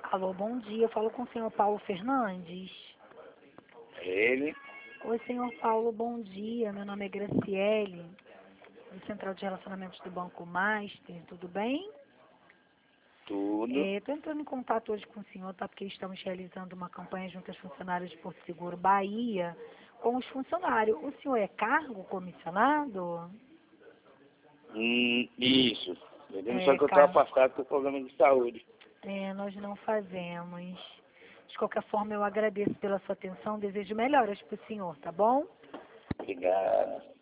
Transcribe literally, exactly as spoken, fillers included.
Alô, bom dia. Eu falo com o senhor Paulo Fernandes. Ele, Oi, senhor Paulo, bom dia. Meu nome é Graciele, do Central de Relacionamentos do Banco Master. Tudo bem? tudo. Estou entrando em contato hoje com o senhor, tá? Porque estamos realizando uma campanha junto às funcionárias de Porto Seguro Bahia com os funcionários. O senhor é cargo comissionado? Hum, isso. Entendeu? Só É, que eu estou cargo. afastado por problema de saúde. É, nós não fazemos. De qualquer forma, eu agradeço pela sua atenção. Desejo melhoras para o senhor, tá bom? Obrigado.